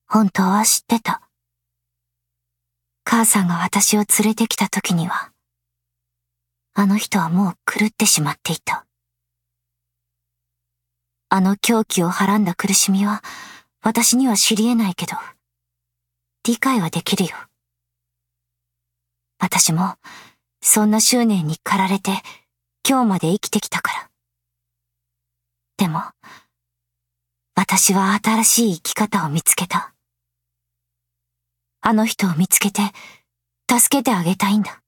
本当は知ってた。母さんが私を連れてきた時には、あの人はもう狂ってしまっていた。あの狂気をはらんだ苦しみは、私には知り得ないけど、理解はできるよ。私も、そんな執念に駆られて、今日まで生きてきたから。でも、私は新しい生き方を見つけた。あの人を見つけて、助けてあげたいんだ。